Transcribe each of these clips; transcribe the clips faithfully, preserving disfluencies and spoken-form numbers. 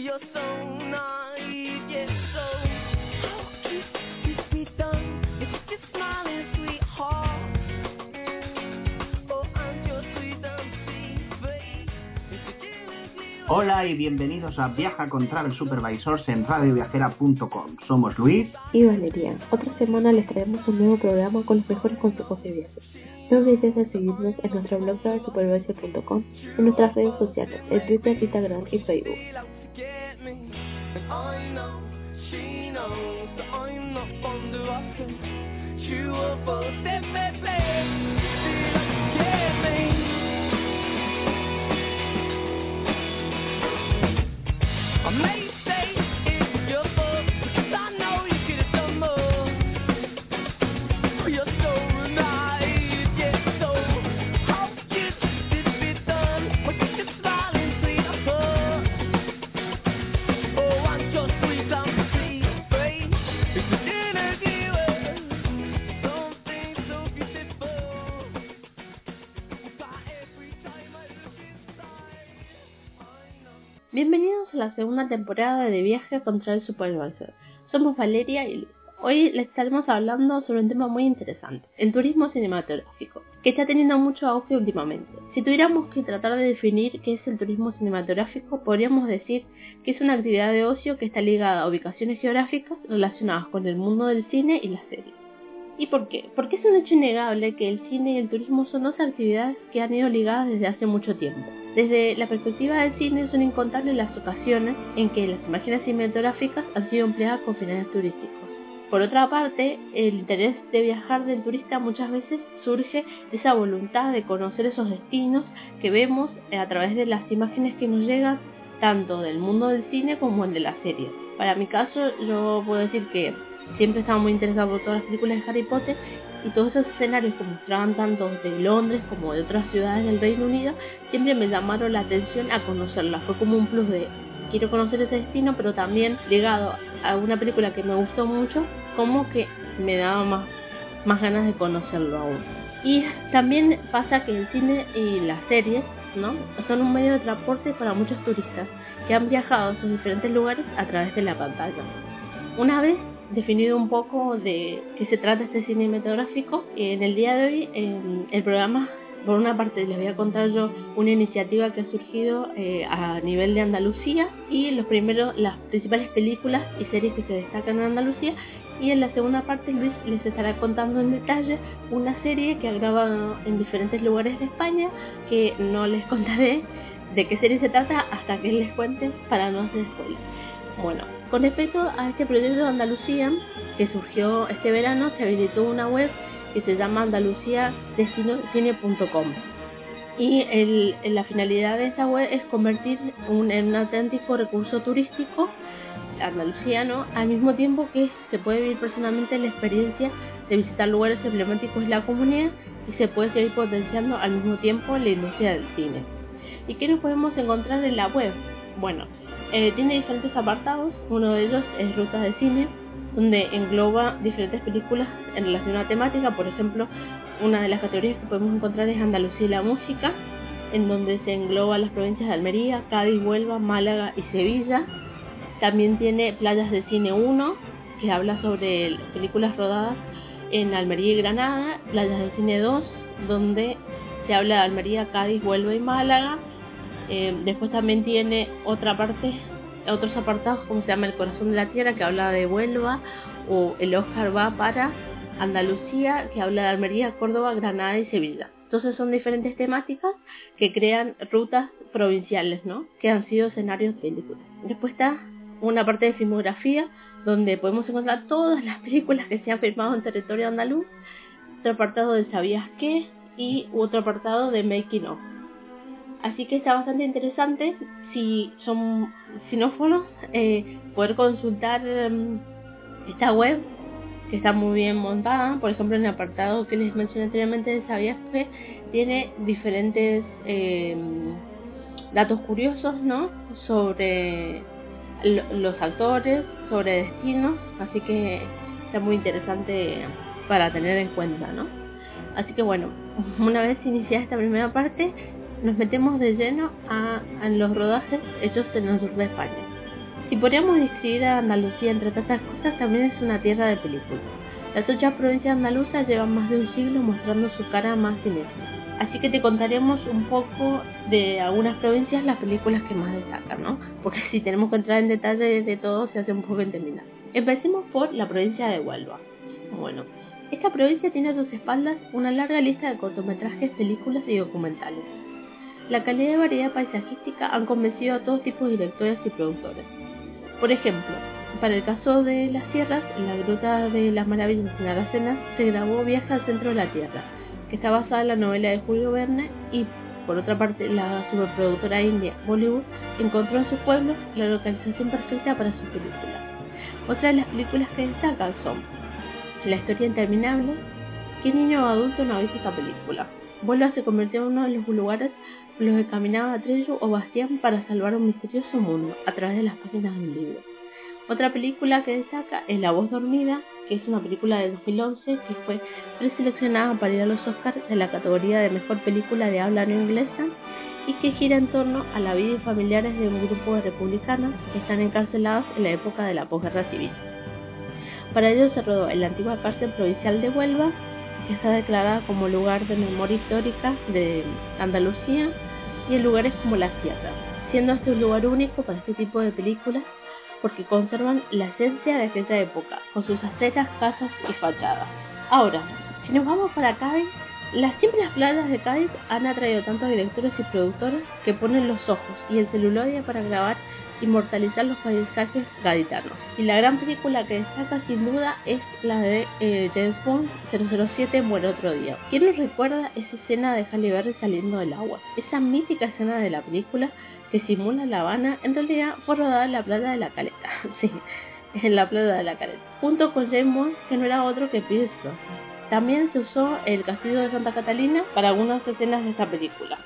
you're so naive, yet so how could this be done? It's just smiling sweetheart. Oh, I'm your sweet and sweet face. Hola y bienvenidos a Viaja con Travel Supervisors en radio viajera punto com. Somos Luis y Valeria. Otra semana les traemos un nuevo programa con los mejores consejos de viajes. No olvides de seguirnos en nuestro blog travel supervisor punto com, en nuestras redes sociales, en Twitter, Instagram y Facebook. Bienvenidos a la segunda temporada de Viaje con Travel Supervisor. Somos Valeria y Luis. Hoy les estaremos hablando sobre un tema muy interesante, el turismo cinematográfico, que está teniendo mucho auge últimamente. Si tuviéramos que tratar de definir qué es el turismo cinematográfico, podríamos decir que es una actividad de ocio que está ligada a ubicaciones geográficas relacionadas con el mundo del cine y las series. ¿Y por qué? Porque es un hecho innegable que el cine y el turismo son dos actividades que han ido ligadas desde hace mucho tiempo. Desde la perspectiva del cine son incontables las ocasiones en que las imágenes cinematográficas han sido empleadas con fines turísticos. Por otra parte, el interés de viajar del turista muchas veces surge de esa voluntad de conocer esos destinos que vemos a través de las imágenes que nos llegan tanto del mundo del cine como el de la serie. Para mi caso, yo puedo decir que siempre estaba muy interesado por todas las películas de Harry Potter y todos esos escenarios que mostraban tanto de Londres como de otras ciudades del Reino Unido siempre me llamaron la atención a conocerlas. Fue como un plus de quiero conocer ese destino, pero también ligado a una película que me gustó mucho, como que me daba más, más ganas de conocerlo aún. Y también pasa que el cine y las series, ¿no?, son un medio de transporte para muchos turistas que han viajado a esos diferentes lugares a través de la pantalla. Una vez definido un poco de qué se trata este cine cinematográfico, en el día de hoy en el programa, por una parte les voy a contar yo una iniciativa que ha surgido eh, a nivel de Andalucía y los primeros, las principales películas y series que se destacan en Andalucía, y en la segunda parte Luis les estará contando en detalle una serie que ha grabado en diferentes lugares de España, que no les contaré de qué serie se trata hasta que les cuente para no hacer spoilers. Bueno, con respecto a este proyecto de Andalucía que surgió este verano, se habilitó una web que se llama andalucía destino cine punto com y el, la finalidad de esta web es convertir un, en un auténtico recurso turístico andaluciano, al mismo tiempo que se puede vivir personalmente la experiencia de visitar lugares emblemáticos de la comunidad y se puede seguir potenciando al mismo tiempo la industria del cine. ¿Y qué nos podemos encontrar en la web? Bueno, Eh, tiene diferentes apartados. Uno de ellos es rutas de cine, donde engloba diferentes películas en relación a la temática. Por ejemplo, una de las categorías que podemos encontrar es Andalucía y la música, en donde se engloba las provincias de Almería, Cádiz, Huelva, Málaga y Sevilla. También tiene Playas de Cine uno, que habla sobre películas rodadas en Almería y Granada. Playas de Cine dos, donde se habla de Almería, Cádiz, Huelva y Málaga. Eh, después también tiene otra parte, otros apartados como se llama El Corazón de la Tierra, que habla de Huelva, o El Oscar va para Andalucía, que habla de Almería, Córdoba, Granada y Sevilla. Entonces son diferentes temáticas que crean rutas provinciales, ¿no?, que han sido escenarios de películas. Después está una parte de filmografía, donde podemos encontrar todas las películas que se han filmado en territorio andaluz, otro apartado de ¿Sabías qué? Y otro apartado de Making of. Así que está bastante interesante, si son cinófonos, eh, poder consultar um, esta web, que está muy bien montada. Por ejemplo, en el apartado que les mencioné anteriormente de ¿Sabías qué? Tiene diferentes eh, datos curiosos, ¿no?, sobre los actores, sobre destinos, así que está muy interesante para tener en cuenta, ¿no? Así que bueno, una vez iniciada esta primera parte, nos metemos de lleno a, a los rodajes hechos en el sur de España. Si podríamos describir a Andalucía entre tantas cosas, también es una tierra de películas. Las ocho provincias andaluzas llevan más de un siglo mostrando su cara más cinéfila. Así que te contaremos un poco de algunas provincias, las películas que más destacan, ¿no? Porque si tenemos que entrar en detalle de todo se hace un poco interminable. Empecemos por la provincia de Huelva. Bueno, esta provincia tiene a sus espaldas una larga lista de cortometrajes, películas y documentales. La calidad y variedad paisajística han convencido a todo tipo de directores y productores. Por ejemplo, para el caso de las sierras, en la Gruta de las Maravillas en Aracena se grabó Viaje al Centro de la Tierra, que está basada en la novela de Julio Verne, y por otra parte la superproductora india Bollywood encontró en sus pueblos la localización perfecta para su película. Otra de las películas que destacan son La historia interminable. ¿Qué niño o adulto no ha visto esta película? Huelva se convirtió en uno de los lugares por los que caminaba Trello o Bastián para salvar un misterioso mundo a través de las páginas de un libro. Otra película que destaca es La voz dormida, que es una película de dos mil once que fue preseleccionada para ir a los Oscars en la categoría de mejor película de habla no inglesa y que gira en torno a la vida y familiares de un grupo de republicanos que están encarcelados en la época de la posguerra civil. Para ello se rodó en la antigua cárcel provincial de Huelva, que está declarada como lugar de memoria histórica de Andalucía, y en lugares como la Sierra, siendo este un lugar único para este tipo de películas porque conservan la esencia de aquella época, con sus aceras, casas y fachadas. Ahora, si nos vamos para Cádiz, las simples playas de Cádiz han atraído tantos directores y productores que ponen los ojos y el celuloide para grabar e inmortalizar los paisajes gaditanos. Y la gran película que destaca sin duda es la de eh, James Bond cero cero siete Muere otro día. ¿Quién nos recuerda esa escena de Halle Berry saliendo del agua? Esa mítica escena de la película que simula La Habana, en realidad fue rodada en la playa de la Caleta, sí, en la playa de la Caleta, junto con James Bond, que no era otro que Pierce Brosnan. También se usó el castillo de Santa Catalina para algunas escenas de esta película.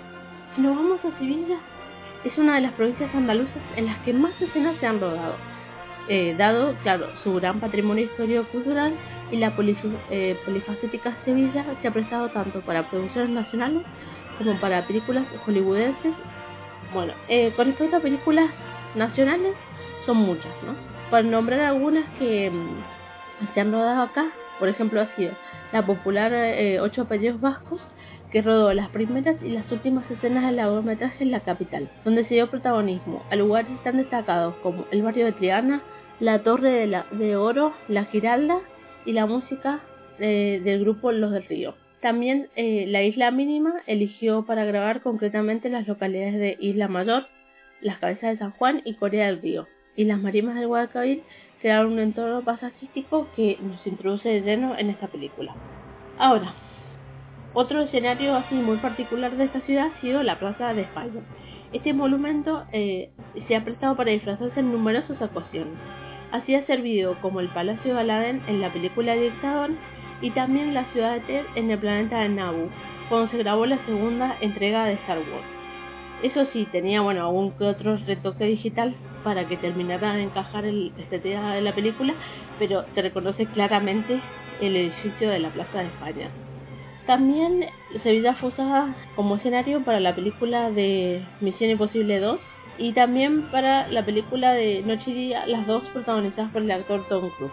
Si nos vamos a Sevilla, es una de las provincias andaluzas en las que más escenas se han rodado, eh, dado, claro, su gran patrimonio histórico-cultural, y la polif eh, polifacética Sevilla se ha prestado tanto para producciones nacionales como para películas hollywoodenses. Bueno, eh, con respecto a películas nacionales, son muchas, ¿no? Para nombrar algunas que mmm, se han rodado acá, por ejemplo, ha sido la popular eh, Ocho apellidos vascos, que rodó las primeras y las últimas escenas del largometraje en la capital, donde se dio protagonismo a lugares tan destacados como el barrio de Triana, la Torre de, la, de Oro, la Giralda y la música eh, del grupo Los del Río. También eh, la Isla Mínima eligió para grabar concretamente las localidades de Isla Mayor, las Cabezas de San Juan y Corea del Río, y las Marimas del Guadalquivir crearon un entorno paisajístico que nos introduce de lleno en esta película. Ahora, otro escenario así muy particular de esta ciudad ha sido la Plaza de España. Este monumento eh, se ha prestado para disfrazarse en numerosas ocasiones. Así ha servido como el Palacio de Aladén en la película Dictador y también la ciudad de Ted en el planeta de Naboo, cuando se grabó la segunda entrega de Star Wars. Eso sí, tenía bueno algún que otro retoque digital para que terminara de encajar el estética de la película, pero se reconoce claramente el edificio de la Plaza de España. También Sevilla fue usada como escenario para la película de Misión Imposible dos y también para la película de Noche y Día, las dos protagonizadas por el actor Tom Cruise.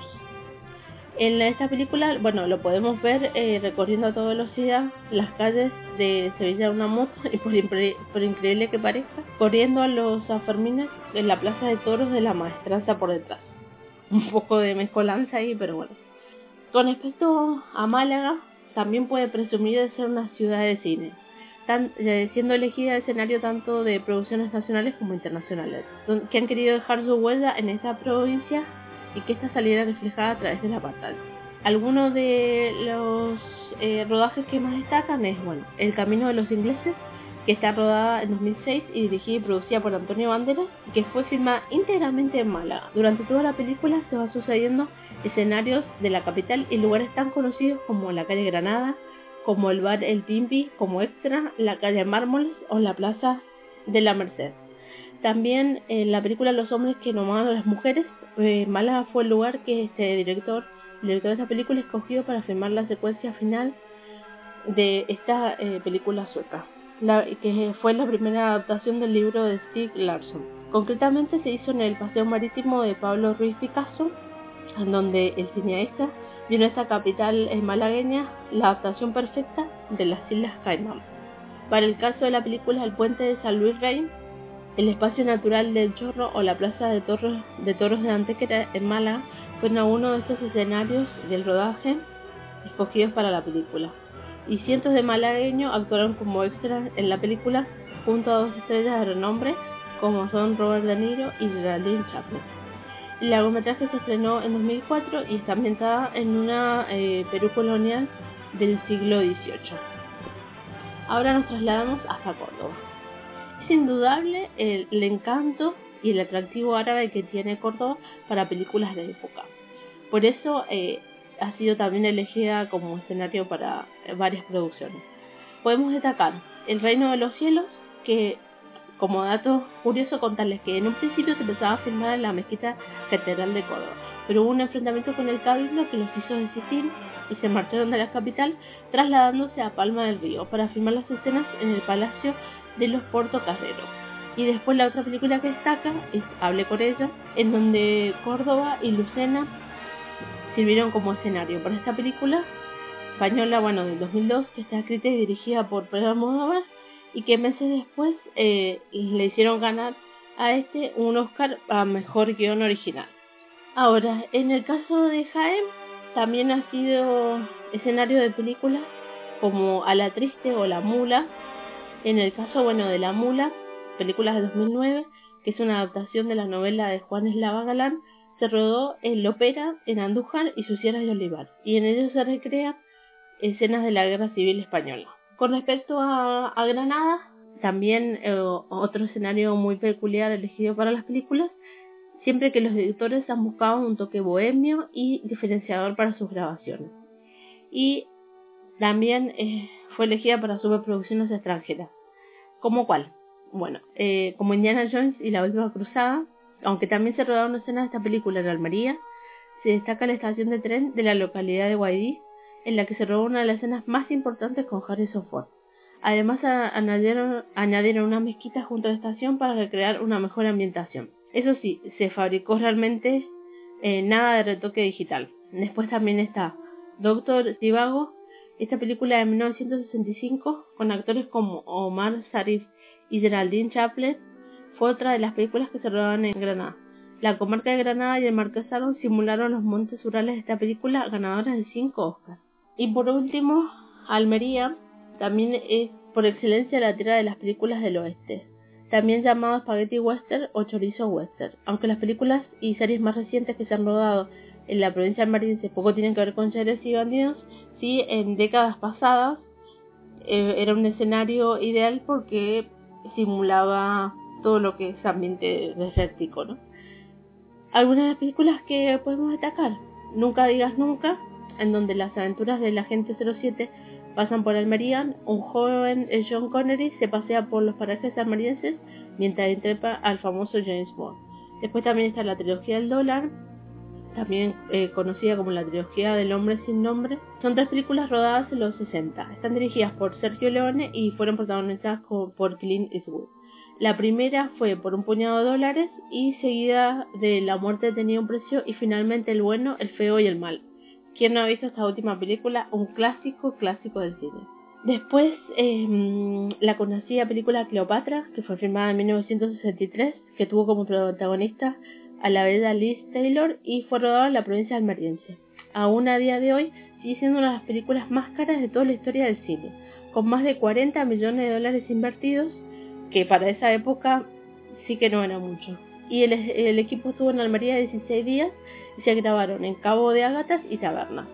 En esta película, bueno, lo podemos ver eh, recorriendo a toda velocidad las calles de Sevilla en una moto y por, por increíble que parezca, corriendo a los Sanfermines en la Plaza de Toros de la Maestranza por detrás. Un poco de mezcolanza ahí, pero bueno. Con respecto a Málaga, también puede presumir de ser una ciudad de cine, tan, eh, siendo elegida escenario tanto de producciones nacionales como internacionales, que han querido dejar su huella en esta provincia y que esta saliera reflejada a través de la pantalla. Algunos de los eh, rodajes que más destacan es, bueno, El Camino de los Ingleses, que está rodada en dos mil seis y dirigida y producida por Antonio Banderas, y que fue filmada íntegramente en Málaga. Durante toda la película se va sucediendo escenarios de la capital y lugares tan conocidos como la calle Granada, como el bar El Pimpi, como Extra, la calle Mármoles o la plaza de la Merced. También en la película Los hombres que no aman a las mujeres, eh, Málaga fue el lugar que este director, el director de esta película escogió para filmar la secuencia final de esta eh, película sueca, la, que fue la primera adaptación del libro de Stieg Larsson. Concretamente se hizo en el Paseo Marítimo de Pablo Ruiz Picasso, en donde el cineasta vio en esta capital malagueña la adaptación perfecta de las Islas Caimán. Para el caso de la película El Puente de San Luis Rey, el espacio natural del Chorro o la Plaza de Toros de, Toros de Antequera en Málaga fueron uno de estos escenarios del rodaje escogidos para la película. Y cientos de malagueños actuaron como extras en la película junto a dos estrellas de renombre como son Robert De Niro y Geraldine Chaplin. El largometraje se estrenó en dos mil cuatro y está ambientada en una eh, Perú colonial del siglo dieciocho. Ahora nos trasladamos hasta Córdoba. Es indudable el, el encanto y el atractivo árabe que tiene Córdoba para películas de época. Por eso eh, ha sido también elegida como escenario para eh, varias producciones. Podemos destacar El Reino de los Cielos, que como dato curioso contarles que en un principio se empezaba a filmar en la mezquita catedral de Córdoba, pero hubo un enfrentamiento con el cabildo que los hizo desistir y se marcharon de la capital, trasladándose a Palma del Río para filmar las escenas en el Palacio de los Portocarreros. Y después la otra película que destaca es Hablé con ella, en donde Córdoba y Lucena sirvieron como escenario para esta película española, bueno, del dos mil dos, que está escrita y dirigida por Pedro Almodóvar, y que meses después eh, le hicieron ganar a este un Oscar a Mejor Guión Original. Ahora, en el caso de Jaén, también ha sido escenario de películas como A la Triste o La Mula. En el caso, bueno, de La Mula, película de dos mil nueve, que es una adaptación de la novela de Juan Eslava Galán, se rodó en Lopera, en Andújar y sus sierras de olivar, y en ello se recrean escenas de la Guerra Civil Española. Con respecto a, a Granada, también eh, otro escenario muy peculiar elegido para las películas, siempre que los directores han buscado un toque bohemio y diferenciador para sus grabaciones. Y también eh, fue elegida para superproducciones extranjeras. ¿Cómo cuál? Bueno, eh, como Indiana Jones y la Última Cruzada, aunque también se rodaron escenas de esta película en Almería, se destaca la estación de tren de la localidad de Guaidí, en la que se rodó una de las escenas más importantes con Harrison Ford. Además a, añadieron, añadieron una mezquita junto a la estación para recrear una mejor ambientación. Eso sí, se fabricó realmente eh, nada de retoque digital. Después también está Doctor Zhivago, esta película de mil novecientos sesenta y cinco, con actores como Omar Sharif y Geraldine Chaplin, fue otra de las películas que se rodaron en Granada. La comarca de Granada y el Marquesado simularon los montes rurales de esta película, ganadoras de cinco Oscars. Y por último, Almería también es por excelencia la tierra de las películas del oeste, también llamado Spaghetti Western o Chorizo Western, aunque las películas y series más recientes que se han rodado en la provincia almeriense poco tienen que ver con seres y bandidos, sí en décadas pasadas eh, era un escenario ideal porque simulaba todo lo que es ambiente desértico, ¿no? Algunas de las películas que podemos destacar: Nunca digas nunca, en donde las aventuras del agente cero siete pasan por Almería. Un joven John Connery se pasea por los parajes almerienses mientras interpreta al famoso James Bond. Después también está la trilogía del dólar, también eh, conocida como la trilogía del hombre sin nombre. Son tres películas rodadas en los sesenta. Están dirigidas por Sergio Leone y fueron protagonizadas por Clint Eastwood. La primera fue Por un puñado de dólares y seguida de La muerte tenía un precio y finalmente El bueno, el feo y el mal. ¿Quién no ha visto esta última película? Un clásico, clásico del cine. Después, eh, la conocida película Cleopatra, que fue filmada en mil novecientos sesenta y tres, que tuvo como protagonista a la bella Liz Taylor y fue rodada en la provincia almeriense. Aún a día de hoy sigue siendo una de las películas más caras de toda la historia del cine, con más de cuarenta millones de dólares invertidos, que para esa época sí que no era mucho. Y el, el equipo estuvo en Almería dieciséis días y se grabaron en Cabo de Ágatas y Tabernas.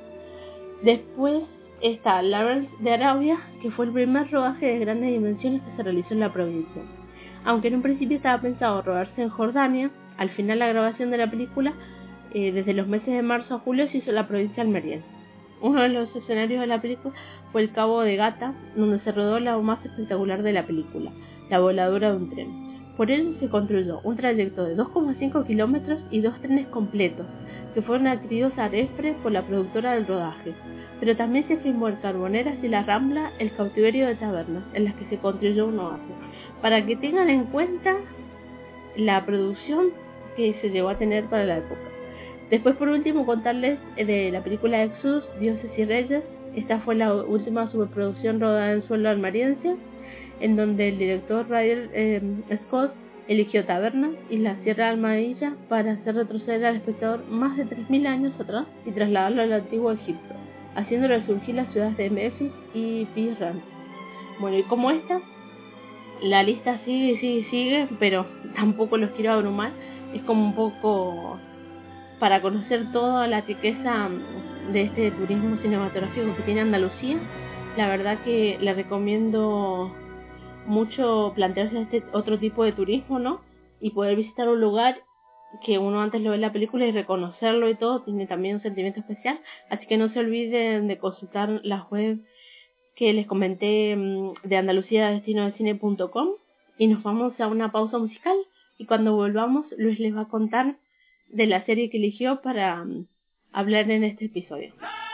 Después está Lawrence de Arabia, que fue el primer rodaje de grandes dimensiones que se realizó en la provincia. Aunque en un principio estaba pensado rodarse en Jordania, al final la grabación de la película, eh, desde los meses de marzo a julio, se hizo en la provincia almeriense. Uno de los escenarios de la película fue el Cabo de Gata, donde se rodó la más espectacular de la película, la voladura de un tren. Por él se construyó un trayecto de dos coma cinco kilómetros y dos trenes completos, que fueron adquiridos a Refre por la productora del rodaje. Pero también se filmó el Carboneras y la Rambla, el cautiverio de Tabernas, en las que se construyó un oasis. Para que tengan en cuenta la producción que se llegó a tener para la época. Después, por último, contarles de la película Exodus, Dioses y Reyes. Esta fue la última superproducción rodada en suelo almeriense, en donde el director Ridley eh, Scott eligió Tabernas y la Sierra de Almadilla para hacer retroceder al espectador más de tres mil años atrás y trasladarlo al antiguo Egipto, haciendo resurgir las ciudades de Memphis y Pi-Ram. Bueno, y como esta, la lista sigue y sigue y sigue, pero tampoco los quiero abrumar. Es como un poco para conocer toda la riqueza de este turismo cinematográfico que tiene Andalucía. La verdad que le recomiendo mucho plantearse este otro tipo de turismo, ¿no? Y poder visitar un lugar que uno antes lo ve en la película y reconocerlo y todo, tiene también un sentimiento especial. Así que no se olviden de consultar la web que les comenté de Andalucía Destino de Cine punto com, y nos vamos a una pausa musical, y cuando volvamos Luis les va a contar de la serie que eligió para um, hablar en este episodio.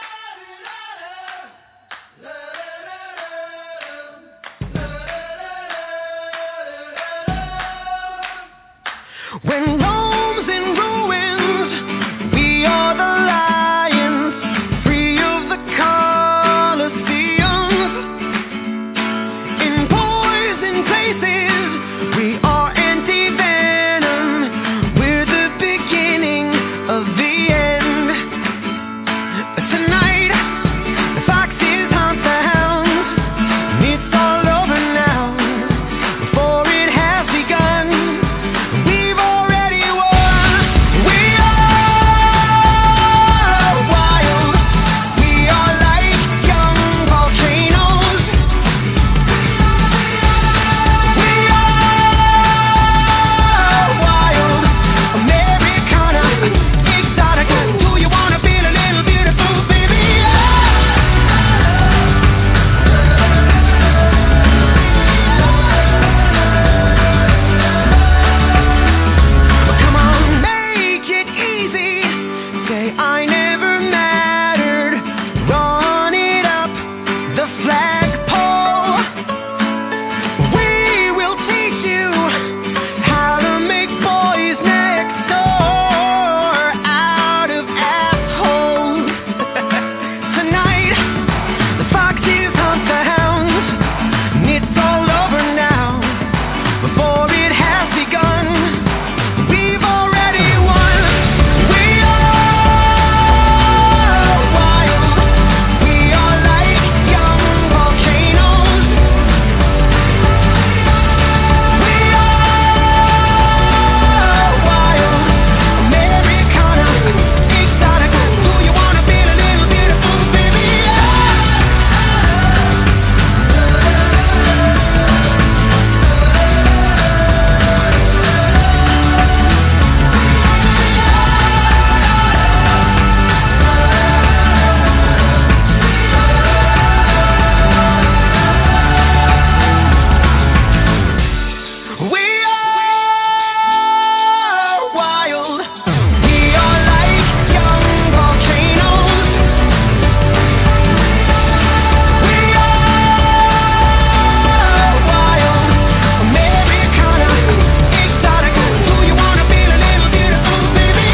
When Rome's in ruins, we are the lions, free of the Colosseums. In poison places, we are anti-venom. We're the beginning of the end. Tonight, the foxes hunt the hounds. It's all over now, before it has begun. We've already won. We are wild. We are like young volcanoes. We are wild. Americana, exotica. Do you wanna feel a little beautiful, baby? Come on, make it easy. Say I never mattered. Run it up the flagpole. We will teach you how to make boys next door out of assholes. Tonight, the foxes hunt the hounds. And it's all over now, before it has begun. We've already won. We are wild. We are like young volcanoes. We are wild. Americana, exotica. Do you wanna feel a little beautiful, baby? We are wild. We are like young volcanoes. We are wild. Americana, exotica. Do you wanna feel a little beautiful, baby?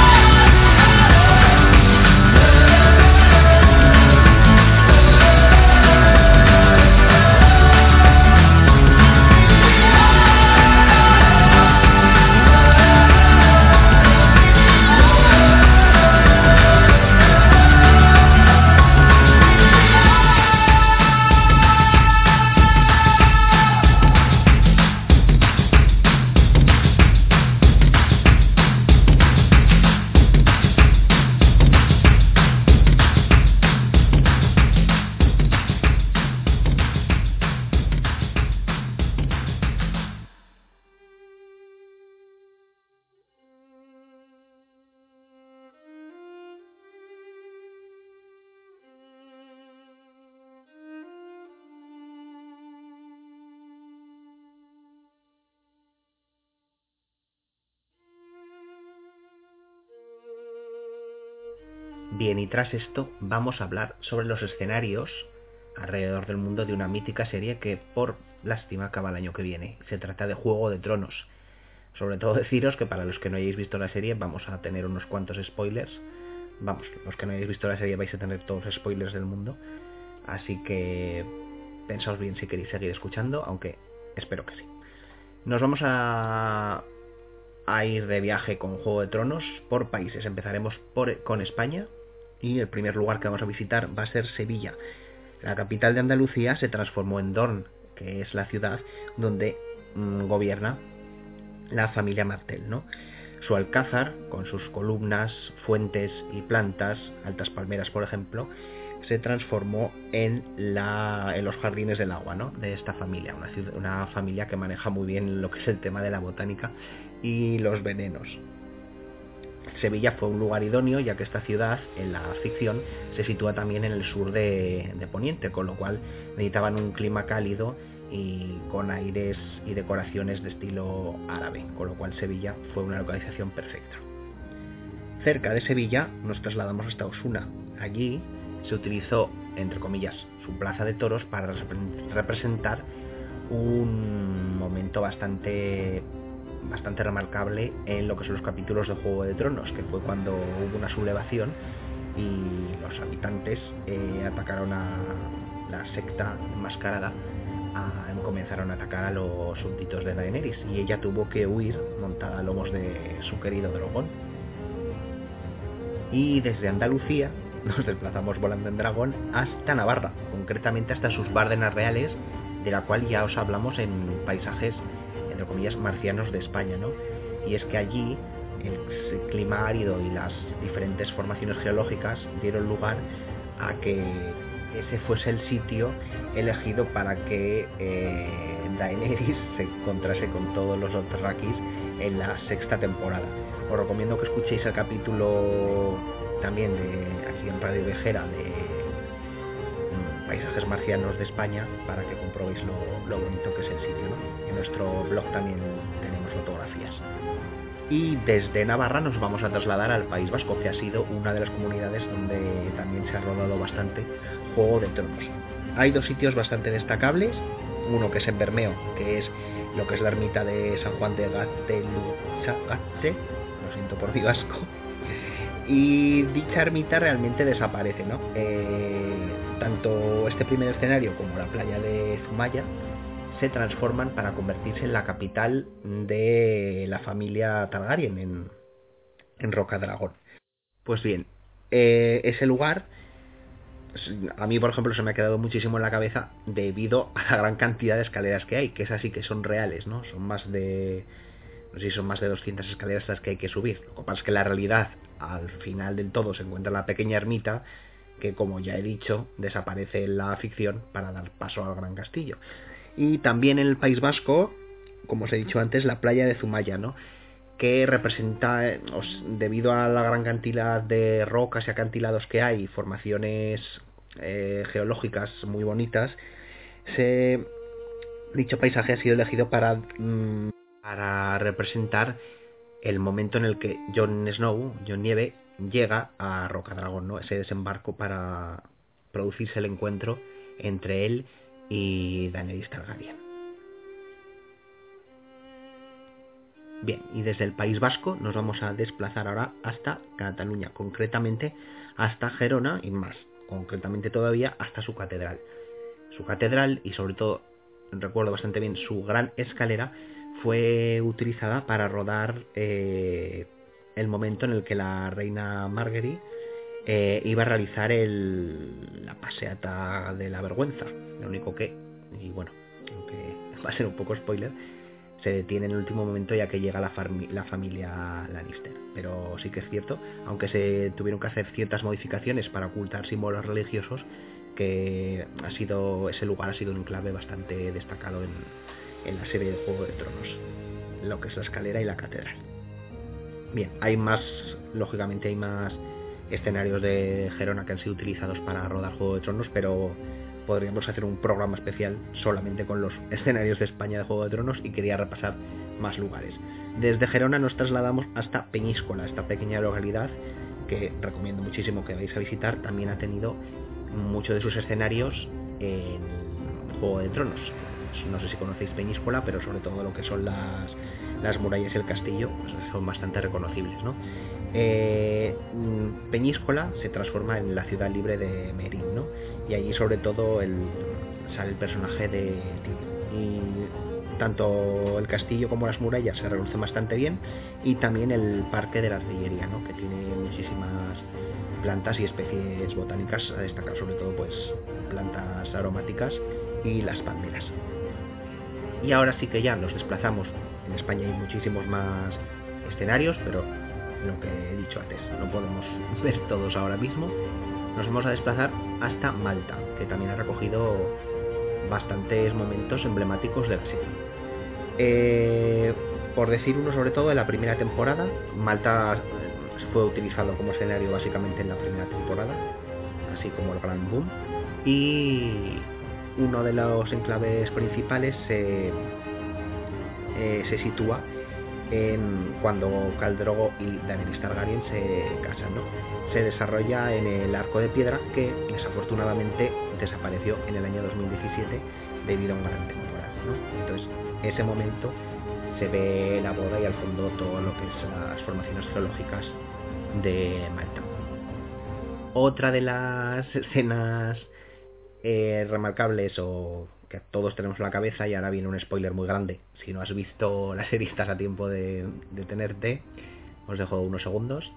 Bien, y tras esto vamos a hablar sobre los escenarios alrededor del mundo de una mítica serie que, por lástima, acaba el año que viene. Se trata de Juego de Tronos. Sobre todo deciros que para los que no hayáis visto la serie vamos a tener unos cuantos spoilers. Vamos, los que no hayáis visto la serie vais a tener todos los spoilers del mundo. Así que pensaos bien si queréis seguir escuchando, aunque espero que sí. Nos vamos a, a ir de viaje con Juego de Tronos por países. Empezaremos por, con España, y el primer lugar que vamos a visitar va a ser Sevilla. La capital de Andalucía se transformó en Dorn, que es la ciudad donde mmm, gobierna la familia Martel, ¿no? Su alcázar, con sus columnas, fuentes y plantas, altas palmeras por ejemplo, se transformó en, la, en los jardines del agua, ¿no? De esta familia, una, ciudad, una familia que maneja muy bien lo que es el tema de la botánica y los venenos. Sevilla fue un lugar idóneo, ya que esta ciudad, en la ficción, se sitúa también en el sur de, de Poniente, con lo cual necesitaban un clima cálido y con aires y decoraciones de estilo árabe, con lo cual Sevilla fue una localización perfecta. Cerca de Sevilla nos trasladamos hasta Osuna. Allí se utilizó, entre comillas, su plaza de toros para representar un momento bastante bastante remarcable en lo que son los capítulos de Juego de Tronos, que fue cuando hubo una sublevación y los habitantes eh, atacaron a la secta enmascarada, a, comenzaron a atacar a los súbditos de Daenerys, y ella tuvo que huir montada a lomos de su querido dragón. Y desde Andalucía nos desplazamos volando en dragón hasta Navarra, concretamente hasta sus Bárdenas reales, de la cual ya os hablamos en paisajes, entre comillas, marcianos de España, ¿no? Y es que allí el clima árido y las diferentes formaciones geológicas dieron lugar a que ese fuese el sitio elegido para que eh, Daenerys se encontrase con todos los Dothraki en la sexta temporada. Os recomiendo que escuchéis el capítulo también de aquí en Radio Viajera de mm, paisajes marcianos de España para que comprobéis lo, lo bonito que es el sitio, ¿no? En nuestro blog también tenemos fotografías. Y desde Navarra nos vamos a trasladar al País Vasco, que ha sido una de las comunidades donde también se ha rodado bastante Juego de Tronos. Hay dos sitios bastante destacables, uno que es en Bermeo, que es lo que es la ermita de San Juan de Gaztelugatxe, lo siento por mi vasco, y dicha ermita realmente desaparece, ¿no? Eh, tanto este primer escenario como la playa de Zumaya se transforman para convertirse en la capital de la familia Targaryen en, en Rocadragón. Pues bien, eh, ese lugar a mí, por ejemplo, se me ha quedado muchísimo en la cabeza debido a la gran cantidad de escaleras que hay, que es así que son reales, ¿no? Son más de, no sé si son más de doscientas escaleras las que hay que subir. Lo que pasa es que la realidad, al final del todo, se encuentra la pequeña ermita que, como ya he dicho, desaparece en la ficción para dar paso al gran castillo. Y también en el País Vasco, como os he dicho antes, la playa de Zumaya, ¿no? Que representa, debido a la gran cantidad de rocas y acantilados que hay, formaciones eh, geológicas muy bonitas, se, dicho paisaje ha sido elegido para, mm, para representar el momento en el que Jon Snow, Jon Nieve, llega a Rocadragón, ¿no? Ese desembarco para producirse el encuentro entre él y Daenerys Targaryen. Bien, y desde el País Vasco nos vamos a desplazar ahora hasta Cataluña, concretamente hasta Gerona y más, concretamente todavía hasta su catedral. Su catedral y sobre todo, recuerdo bastante bien, su gran escalera fue utilizada para rodar eh, el momento en el que la reina Margaery eh, iba a realizar el, la paseata de la vergüenza. Lo único que, y bueno, aunque va a ser un poco spoiler, se detiene en el último momento ya que llega la, la familia Lannister. Pero sí que es cierto, aunque se tuvieron que hacer ciertas modificaciones para ocultar símbolos religiosos, que ha sido ese lugar ha sido un enclave bastante destacado en, en la serie de Juego de Tronos, lo que es la escalera y la catedral. Bien, hay más, lógicamente hay más escenarios de Gerona que han sido utilizados para rodar Juego de Tronos, pero podríamos hacer un programa especial solamente con los escenarios de España de Juego de Tronos y quería repasar más lugares. Desde Gerona nos trasladamos hasta Peñíscola, esta pequeña localidad que recomiendo muchísimo que vayáis a visitar. También ha tenido muchos de sus escenarios en Juego de Tronos. No sé si conocéis Peñíscola, pero sobre todo lo que son las, las murallas y el castillo pues, son bastante reconocibles, ¿no? Eh, Peñíscola se transforma en la ciudad libre de Meereen, ¿no? Y allí sobre todo el, sale el personaje de Tyrion. Y tanto el castillo como las murallas se reconocen bastante bien, y también el parque de la artillería, ¿no? Que tiene muchísimas plantas y especies botánicas, a destacar sobre todo pues plantas aromáticas y las palmeras. Y ahora sí que ya nos desplazamos. En España hay muchísimos más escenarios, pero lo que he dicho antes, no podemos ver todos ahora mismo. Nos vamos a desplazar hasta Malta, que también ha recogido bastantes momentos emblemáticos de la serie. Eh, por decir uno sobre todo, en la primera temporada, Malta fue utilizado como escenario básicamente en la primera temporada, así como el Gran Boom, y uno de los enclaves principales se, eh, se sitúa en cuando Khal Drogo y Daenerys Targaryen se casan, ¿no? Se desarrolla en el Arco de Piedra, que desafortunadamente desapareció en el año dos mil diecisiete debido a un gran temporal, ¿no? Entonces, ese momento se ve la boda y al fondo todo lo que es las formaciones geológicas de Malta. Otra de las escenas eh, remarcables o que todos tenemos en la cabeza, y ahora viene un spoiler muy grande, si no has visto la serie estás a tiempo de detenerte, os dejo unos segundos,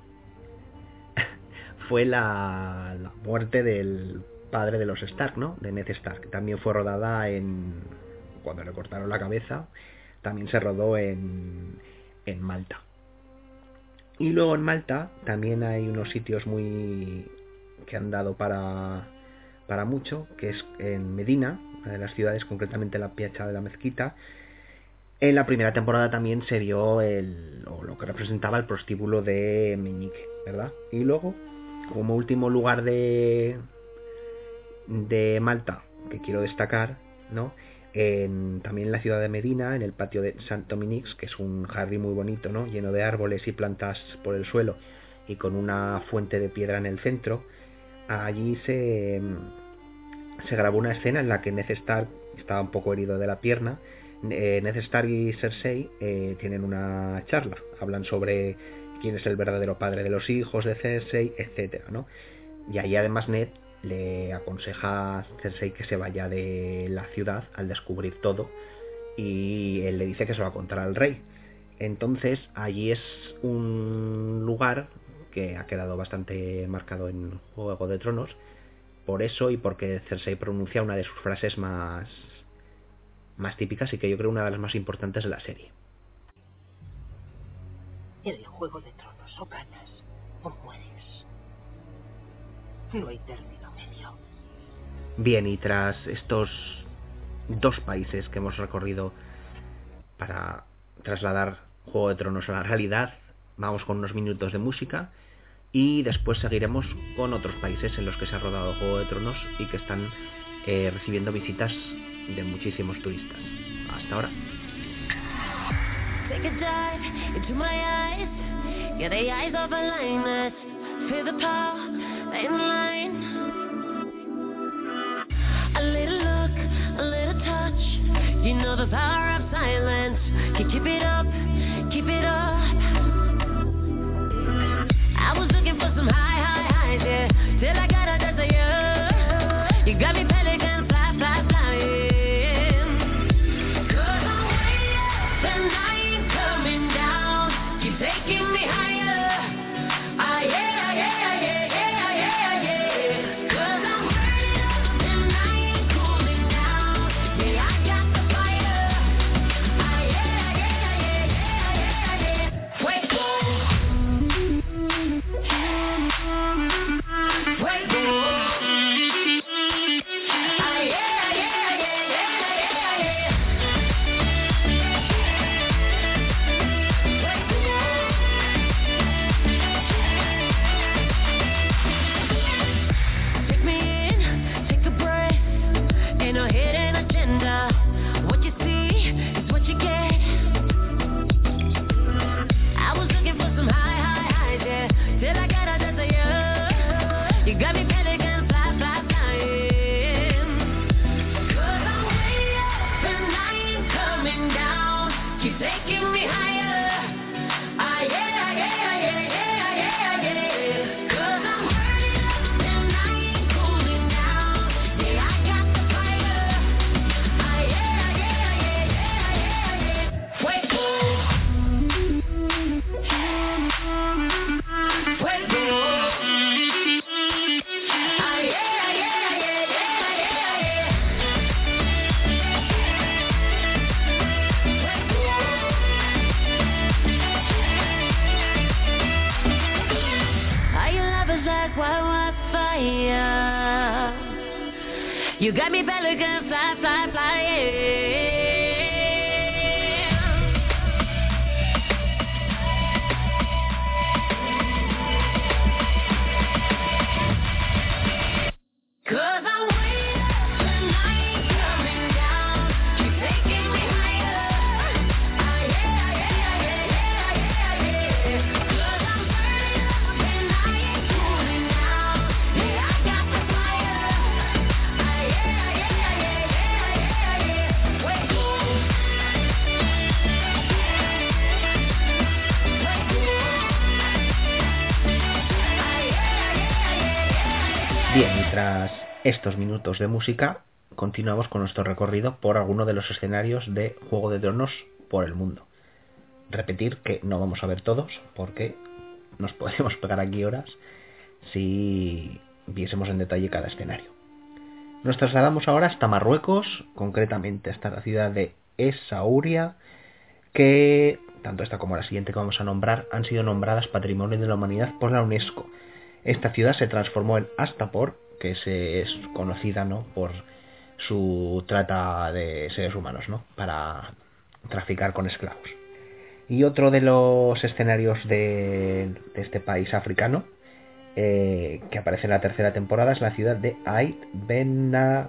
fue la, la muerte del padre de los Stark, ¿no? De Ned Stark. También fue rodada en, cuando le cortaron la cabeza, también se rodó en, en Malta. Y luego en Malta también hay unos sitios muy que han dado para, para mucho, que es en Medina, una de las ciudades, concretamente la Piazza de la Mezquita. En la primera temporada también se vio el, o lo que representaba el prostíbulo de Meñique, ¿verdad? Y luego, como último lugar de, de Malta, que quiero destacar, ¿no? En, también en la ciudad de Medina, en el patio de Saint Dominics, que es un jardín muy bonito, ¿no? Lleno de árboles y plantas por el suelo y con una fuente de piedra en el centro. Allí se, se grabó una escena en la que Ned Stark estaba un poco herido de la pierna. eh, Ned Stark y Cersei eh, tienen una charla, hablan sobre quién es el verdadero padre de los hijos de Cersei, etcétera, ¿no? Y ahí además Ned le aconseja a Cersei que se vaya de la ciudad al descubrir todo, y él le dice que se lo va a contar al rey. Entonces allí es un lugar que ha quedado bastante marcado en Juego de Tronos por eso, y porque Cersei pronuncia una de sus frases más más típicas y que yo creo una de las más importantes de la serie. En el Juego de Tronos o ganas o mueres. No hay término medio. Bien, y tras estos dos países que hemos recorrido para trasladar Juego de Tronos a la realidad, vamos con unos minutos de música y después seguiremos con otros países en los que se ha rodado Juego de Tronos y que están eh, recibiendo visitas de muchísimos turistas. Hasta ahora. Take a dive into my eyes. Yeah, the eyes of a lioness. Feel the power in line. A little look, a little touch. You know the power of silence. You keep it up, keep it up. I was looking for some high, high, highs, yeah. Till I got a taste of you. You got me pelican, fly, fly, flying. Cause I'm way up and I ain't coming down. Keep taking me higher. Ah, yeah, yeah, yeah, yeah, yeah, yeah. Cause I'm way up and I ain't cooling down. Yeah, I got the fire. Ah, yeah, yeah, yeah, yeah, yeah, yeah. fire. You got me pelican fly, fly, fly, yeah. Cause I'm way up tonight, coming down, keep taking me higher. Ah, yeah, yeah, yeah, yeah, yeah, yeah. Cause I'm burning up and I ain't cooling down. Yeah, I got the fire. Ah, yeah, yeah, yeah, yeah, yeah, yeah. Wait, Bien, y tras estos minutos de música, continuamos con nuestro recorrido por alguno de los escenarios de Juego de Tronos por el mundo. Repetir que no vamos a ver todos, porque nos podemos pegar aquí horas si viésemos en detalle cada escenario. Nos trasladamos ahora hasta Marruecos, concretamente hasta la ciudad de Essaouira, que tanto esta como la siguiente que vamos a nombrar han sido nombradas Patrimonio de la Humanidad por la UNESCO. Esta ciudad se transformó en Astapor, que se es conocida, ¿no?, por su trata de seres humanos, ¿no?, para traficar con esclavos. Y otro de los escenarios de, de este país africano, eh, que aparece en la tercera temporada, es la ciudad de Ait Benadou,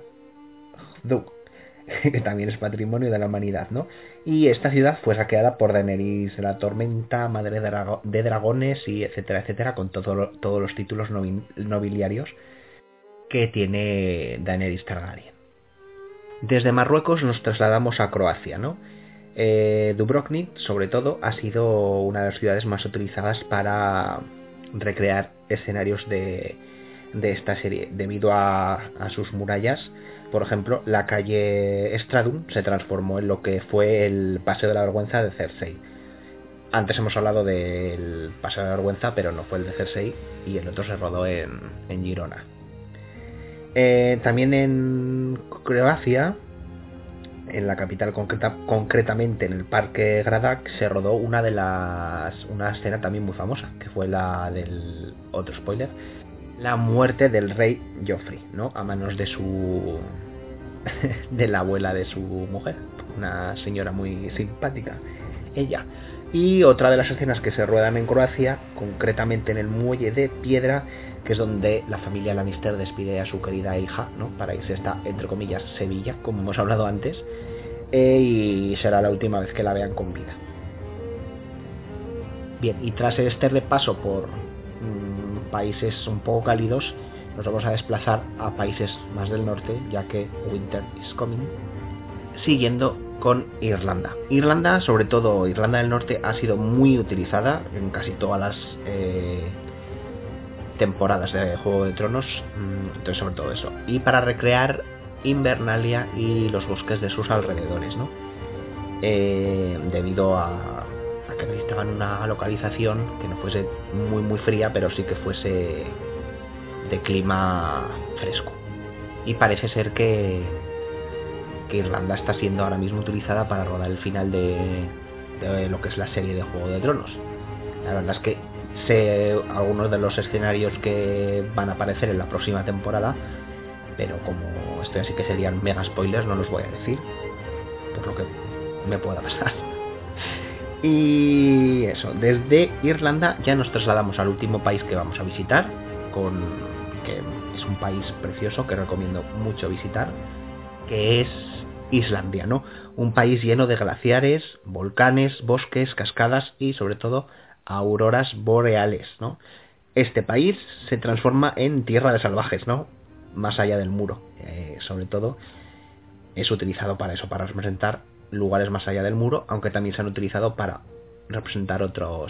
que también es Patrimonio de la Humanidad, ¿no? Y esta ciudad fue saqueada por Daenerys la Tormenta, Madre de, Drago- de Dragones, y etcétera, etcétera, con todo lo, todos los títulos nobi- nobiliarios que tiene Daenerys Targaryen. Desde Marruecos nos trasladamos a Croacia, ¿no? Eh, Dubrovnik, sobre todo, ha sido una de las ciudades más utilizadas para recrear escenarios de, de esta serie, debido a, a sus murallas. Por ejemplo, la calle Stradum se transformó en lo que fue el Paseo de la Vergüenza de Cersei. Antes hemos hablado del Paseo de la Vergüenza, pero no fue el de Cersei, y el otro se rodó en, en Girona. Eh, también en Croacia, en la capital concreta, concretamente en el Parque Gradac, se rodó una de las una escena también muy famosa, que fue la del, otro spoiler, la muerte del rey Joffrey, ¿no?, a manos de su de la abuela de su mujer, una señora muy simpática, ella. Y otra de las escenas que se ruedan en Croacia, concretamente en el muelle de piedra, que es donde la familia Lannister despide a su querida hija, ¿no?, para irse hasta, entre comillas, Sevilla, como hemos hablado antes, eh, y será la última vez que la vean con vida. Bien, y tras este repaso por mmm, países un poco cálidos, nos vamos a desplazar a países más del norte, ya que Winter is Coming, siguiendo con Irlanda. Irlanda, sobre todo Irlanda del Norte, ha sido muy utilizada en casi todas las eh, temporadas de Juego de Tronos, entonces sobre todo eso, y para recrear Invernalia y los bosques de sus alrededores, ¿no? Eh, debido a, a que necesitaban una localización que no fuese muy muy fría, pero sí que fuese de clima fresco. Y parece ser que, que Irlanda está siendo ahora mismo utilizada para rodar el final de, de lo que es la serie de Juego de Tronos. La verdad es que sé algunos de los escenarios que van a aparecer en la próxima temporada, pero como esto así que serían mega spoilers, no los voy a decir, por lo que me pueda pasar. Y eso, desde Irlanda ya nos trasladamos al último país que vamos a visitar, con que es un país precioso que recomiendo mucho visitar, que es Islandia, ¿no? Un país lleno de glaciares, volcanes, bosques, cascadas y sobre todo auroras boreales, ¿no? Este país se transforma en tierra de salvajes, ¿no?, más allá del muro. Eh, sobre todo es utilizado para eso, para representar lugares más allá del muro, aunque también se han utilizado para representar otros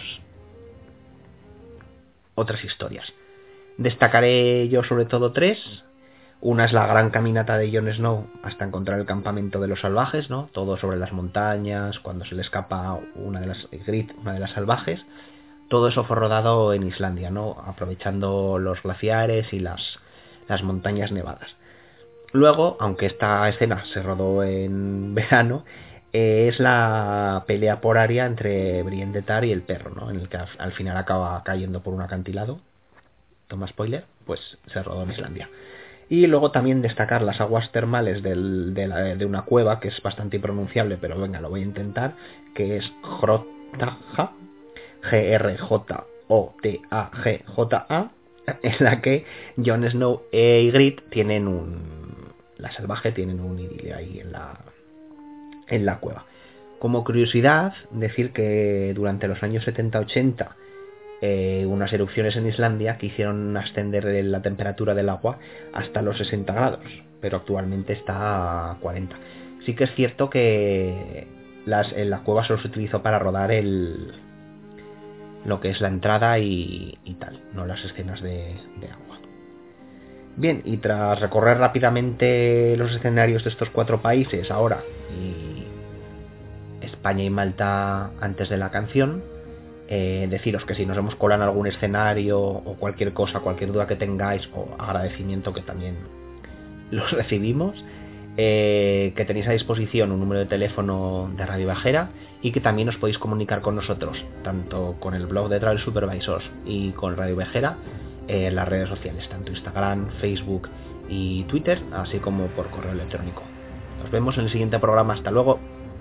otras historias. Destacaré yo sobre todo tres. Una es la gran caminata de Jon Snow hasta encontrar el campamento de los salvajes, ¿no? Todo sobre las montañas, cuando se le escapa una de las Grit, una de las salvajes. Todo eso fue rodado en Islandia, ¿no?, aprovechando los glaciares y las, las montañas nevadas. Luego, aunque esta escena se rodó en verano, eh, es la pelea por Arya entre Brienne de Tar y el perro, ¿no?, en el que al, al final acaba cayendo por un acantilado. toma spoiler, pues se rodó en Islandia. Y luego también destacar las aguas termales del, de, la, de una cueva que es bastante impronunciable, pero venga, lo voy a intentar, que es Hrottaja, G R J O T A G J A, en la que Jon Snow e Ygritte tienen un... la salvaje tienen un idilio ahí en la, en la cueva. Como curiosidad, decir que durante los años setenta ochenta eh, unas erupciones en Islandia que hicieron ascender la temperatura del agua hasta los sesenta grados, pero actualmente está a cuarenta. Sí que es cierto que las, en la cueva solo se utilizó para rodar el lo que es la entrada y, y tal, no las escenas de, de agua. Bien, y tras recorrer rápidamente los escenarios de estos cuatro países ahora y España y Malta antes de la canción, eh, deciros que si nos hemos colado en algún escenario o cualquier cosa, cualquier duda que tengáis o agradecimiento, que también los recibimos, eh, que tenéis a disposición un número de teléfono de Radio Viajera y que también os podéis comunicar con nosotros, tanto con el blog de Travel Supervisors y con Radio Viajera, eh, en las redes sociales, tanto Instagram, Facebook y Twitter, así como por correo electrónico. Nos vemos en el siguiente programa. Hasta luego.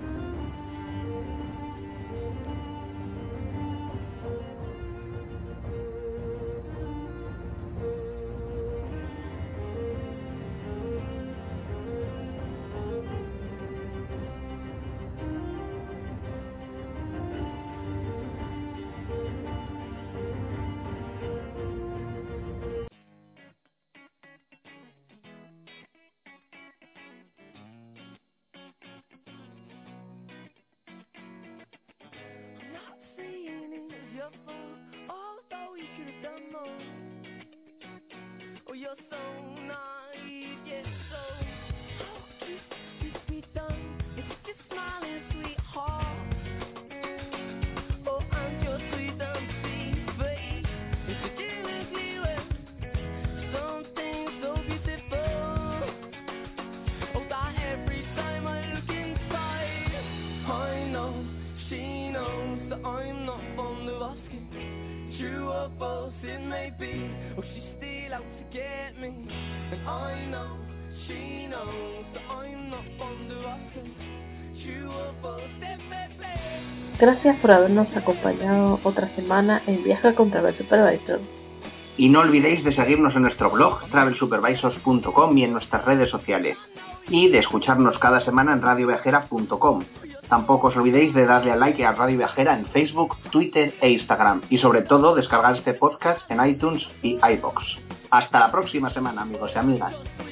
Although you could have done more. Oh, you're so naive, yes, so how could this be done? It's just smiling, sweetheart. Oh, and your sweet and sweet face. It's a gimmickly way. Something so beautiful. Oh, that every time I look inside, I know she knows that I'm not fond of asking. True or false it may be, or she's still out to get me. And I know, she knows that I'm not fond of asking. True or false it may be. Gracias por habernos acompañado otra semana en Viaja con Travel Supervisor. Y no olvidéis de seguirnos en nuestro blog travel supervisors punto com y en nuestras redes sociales, y de escucharnos cada semana en radio viajera punto com. Tampoco os olvidéis de darle a like a Radio Viajera en Facebook, Twitter e Instagram, y sobre todo descargar este podcast en iTunes y iVoox. Hasta la próxima semana, amigos y amigas.